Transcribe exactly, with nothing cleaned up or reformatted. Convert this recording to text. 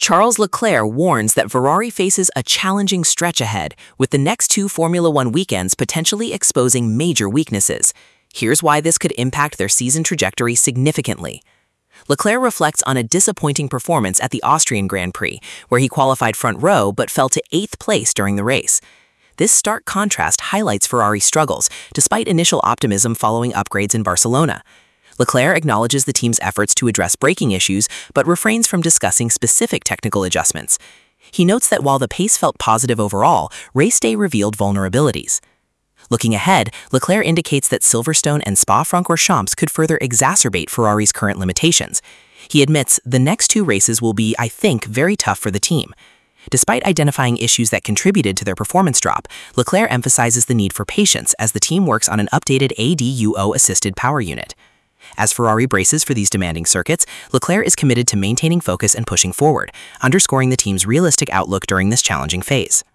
Charles Leclerc warns that Ferrari faces a challenging stretch ahead, with the next two Formula One weekends potentially exposing major weaknesses. Here's why this could impact their season trajectory significantly. Leclerc reflects on a disappointing performance at the Austrian Grand Prix, where he qualified front row but fell to eighth place during the race. This stark contrast highlights Ferrari's struggles, despite initial optimism following upgrades in Barcelona. Leclerc acknowledges the team's efforts to address braking issues, but refrains from discussing specific technical adjustments. He notes that while the pace felt positive overall, race day revealed vulnerabilities. Looking ahead, Leclerc indicates that Silverstone and Spa-Francorchamps could further exacerbate Ferrari's current limitations. He admits the next two races will be, I think, very tough for the team. Despite identifying issues that contributed to their performance drop, Leclerc emphasizes the need for patience as the team works on an updated A D U O-assisted power unit. As Ferrari braces for these demanding circuits, Leclerc is committed to maintaining focus and pushing forward, underscoring the team's realistic outlook during this challenging phase.